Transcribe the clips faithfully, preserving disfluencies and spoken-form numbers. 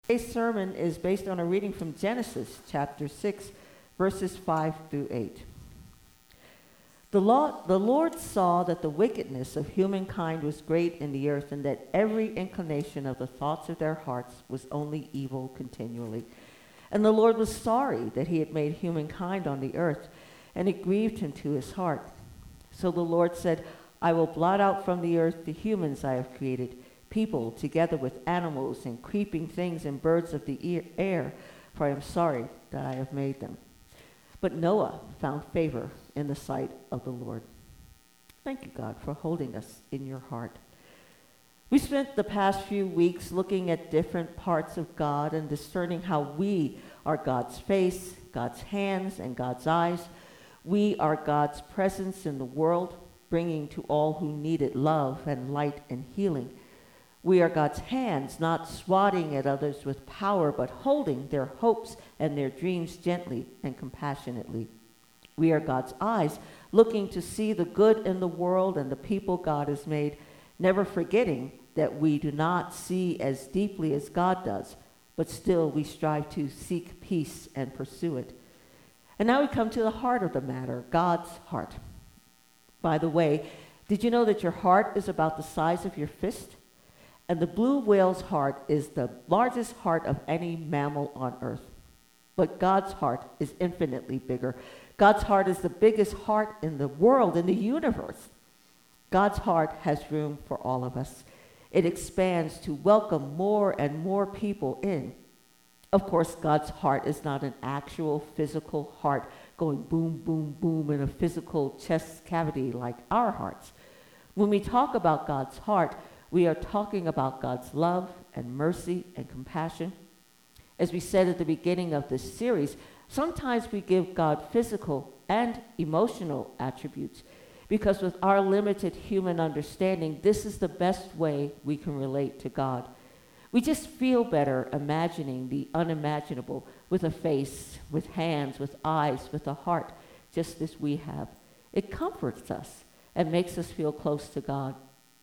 Today's sermon is based on a reading from Genesis chapter six, verses five through eight. The Lord, the Lord saw that the wickedness of humankind was great in the earth, and that every inclination of the thoughts of their hearts was only evil continually. And the Lord was sorry that he had made humankind on the earth, and it grieved him to his heart. So the Lord said, I will blot out from the earth the humans I have created, people together with animals and creeping things and birds of the air, for I am sorry that I have made them. But Noah found favor in the sight of the Lord. Thank you, God, for holding us in your heart. We spent the past few weeks looking at different parts of God and discerning how we are God's face, God's hands, and God's eyes. We are God's presence in the world, bringing to all who need it love and light and healing. We are God's hands, not swatting at others with power, but holding their hopes and their dreams gently and compassionately. We are God's eyes, looking to see the good in the world and the people God has made, never forgetting that we do not see as deeply as God does, but still we strive to seek peace and pursue it. And now we come to the heart of the matter, God's heart. By the way, did you know that your heart is about the size of your fist? And the blue whale's heart is the largest heart of any mammal on earth. But God's heart is infinitely bigger. God's heart is the biggest heart in the world, in the universe. God's heart has room for all of us. It expands to welcome more and more people in. Of course, God's heart is not an actual physical heart going boom, boom, boom in a physical chest cavity like our hearts. When we talk about God's heart, we are talking about God's love and mercy and compassion. As we said at the beginning of this series, sometimes we give God physical and emotional attributes because with our limited human understanding, this is the best way we can relate to God. We just feel better imagining the unimaginable with a face, with hands, with eyes, with a heart, just as we have. It comforts us and makes us feel close to God.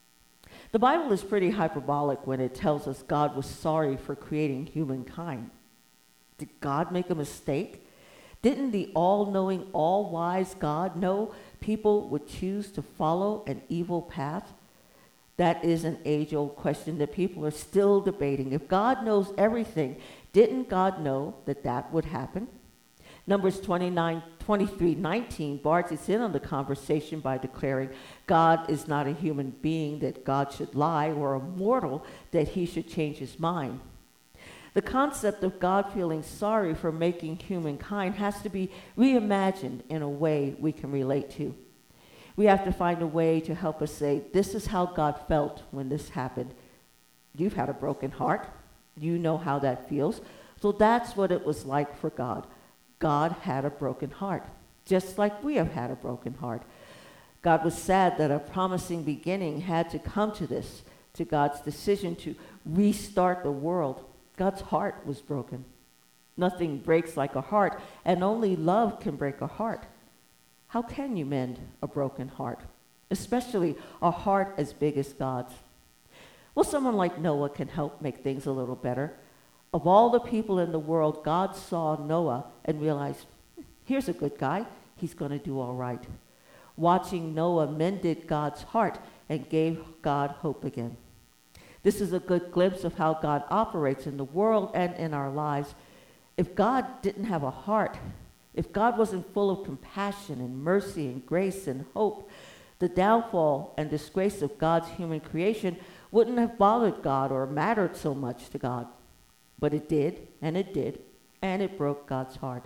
The Bible is pretty hyperbolic when it tells us God was sorry for creating humankind. Did God make a mistake? Didn't the all-knowing, all-wise God know people would choose to follow an evil path? That is an age-old question that people are still debating. If God knows everything, didn't God know that that would happen? Numbers twenty-nine, twenty-three, nineteen barges in on the conversation by declaring, God is not a human being that God should lie, or a mortal that he should change his mind. The concept of God feeling sorry for making humankind has to be reimagined in a way we can relate to. We have to find a way to help us say, this is how God felt when this happened. You've had a broken heart. You know how that feels. So that's what it was like for God. God had a broken heart, just like we have had a broken heart. God was sad that a promising beginning had to come to this, to God's decision to restart the world. God's heart was broken. Nothing breaks like a heart, and only love can break a heart. How can you mend a broken heart, especially a heart as big as God's? Well, someone like Noah can help make things a little better. Of all the people in the world, God saw Noah and realized, here's a good guy. He's going to do all right. Watching Noah mended God's heart and gave God hope again. This is a good glimpse of how God operates in the world and in our lives. If God didn't have a heart, if God wasn't full of compassion and mercy and grace and hope, the downfall and disgrace of God's human creation wouldn't have bothered God or mattered so much to God. But it did, and it did, and it broke God's heart.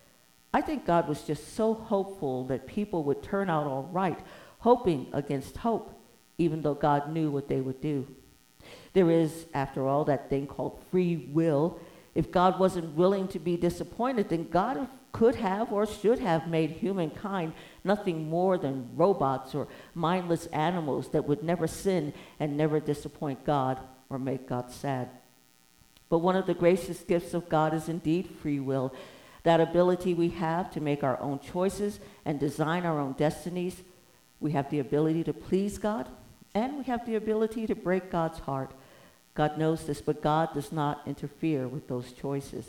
I think God was just so hopeful that people would turn out all right, hoping against hope, even though God knew what they would do. There is, after all, that thing called free will. If God wasn't willing to be disappointed, then God could have or should have made humankind nothing more than robots or mindless animals that would never sin and never disappoint God or make God sad. But one of the gracious gifts of God is indeed free will, that ability we have to make our own choices and design our own destinies. We have the ability to please God, and we have the ability to break God's heart. God knows this, but God does not interfere with those choices.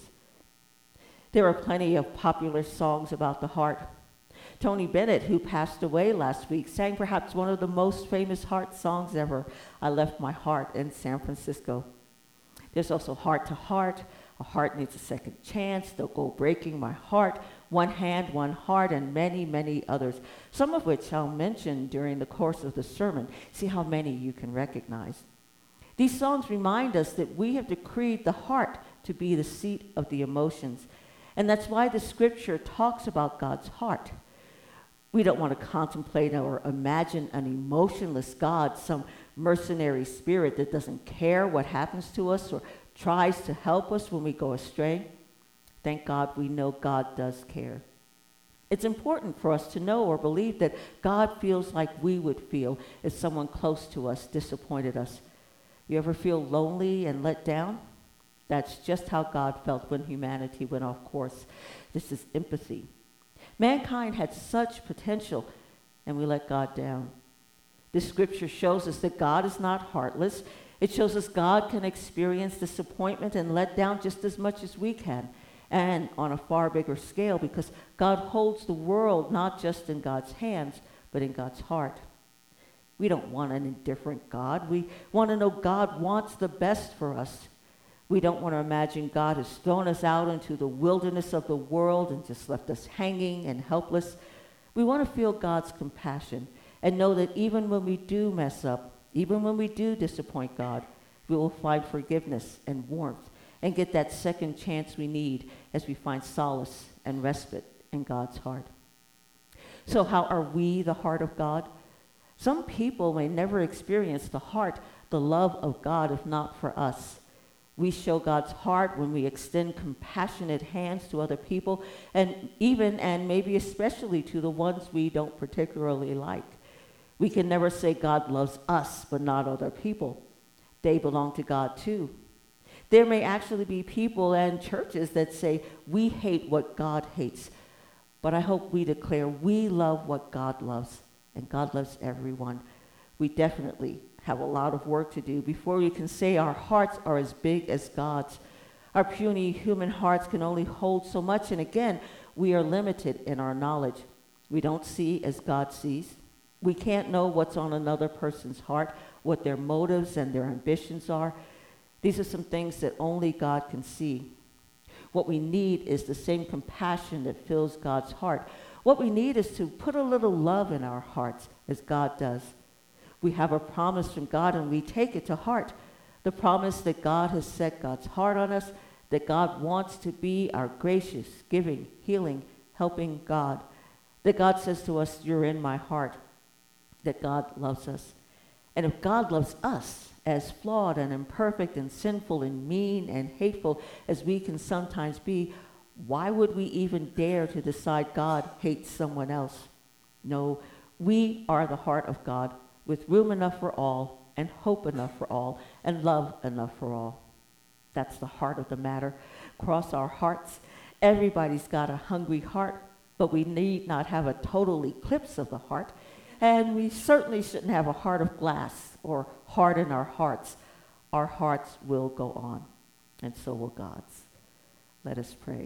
There are plenty of popular songs about the heart. Tony Bennett, who passed away last week, sang perhaps one of the most famous heart songs ever, I Left My Heart in San Francisco. There's also Heart to Heart, A Heart Needs a Second Chance, Don't Go Breaking My Heart, One Hand, One Heart, and many, many others, some of which I'll mention during the course of the sermon. See how many you can recognize. These songs remind us that we have decreed the heart to be the seat of the emotions, and that's why the scripture talks about God's heart. We don't want to contemplate or imagine an emotionless God, some mercenary spirit that doesn't care what happens to us or tries to help us when we go astray. Thank God we know God does care. It's important for us to know or believe that God feels like we would feel if someone close to us disappointed us. You ever feel lonely and let down? That's just how God felt when humanity went off course. This is empathy. Mankind had such potential, and we let God down. This scripture shows us that God is not heartless. It shows us God can experience disappointment and let down just as much as we can, and on a far bigger scale, because God holds the world not just in God's hands, but in God's heart. We don't want an indifferent God. We want to know God wants the best for us. We don't want to imagine God has thrown us out into the wilderness of the world and just left us hanging and helpless. We want to feel God's compassion and know that even when we do mess up, even when we do disappoint God, we will find forgiveness and warmth and get that second chance we need as we find solace and respite in God's heart. So how are we the heart of God? Some people may never experience the heart, the love of God, if not for us. We show God's heart when we extend compassionate hands to other people, and even and maybe especially to the ones we don't particularly like. We can never say God loves us, but not other people. They belong to God too. There may actually be people and churches that say we hate what God hates, but I hope we declare we love what God loves, and God loves everyone. We definitely have a lot of work to do before we can say our hearts are as big as God's. Our puny human hearts can only hold so much, and again, we are limited in our knowledge. We don't see as God sees. We can't know what's on another person's heart, what their motives and their ambitions are. These are some things that only God can see. What we need is the same compassion that fills God's heart. What we need is to put a little love in our hearts as God does. We have a promise from God and we take it to heart. The promise that God has set God's heart on us, that God wants to be our gracious, giving, healing, helping God. That God says to us, you're in my heart. That God loves us. And if God loves us, as flawed and imperfect and sinful and mean and hateful as we can sometimes be, why would we even dare to decide God hates someone else? No, we are the heart of God, with room enough for all, and hope enough for all, and love enough for all. That's the heart of the matter. Cross our hearts. Everybody's got a hungry heart, but we need not have a total eclipse of the heart. And we certainly shouldn't have a heart of glass or harden our hearts. Our hearts will go on, and so will God's. Let us pray.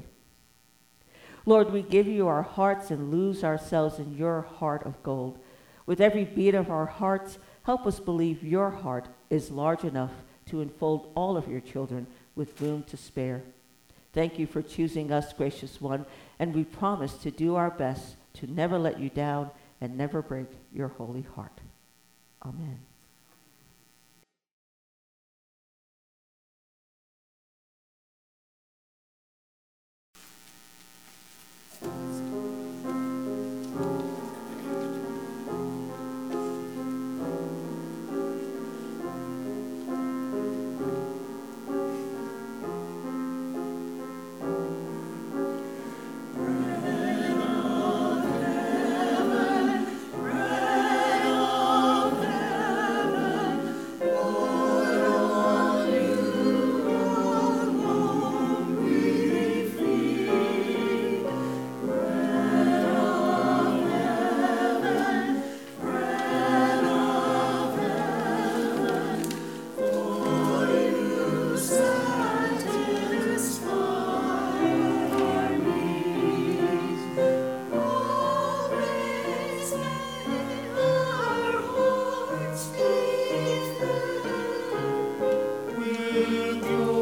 Lord, we give you our hearts and lose ourselves in your heart of gold. With every beat of our hearts, help us believe your heart is large enough to enfold all of your children with room to spare. Thank you for choosing us, gracious one, and we promise to do our best to never let you down and never break your holy heart. Amen. with you.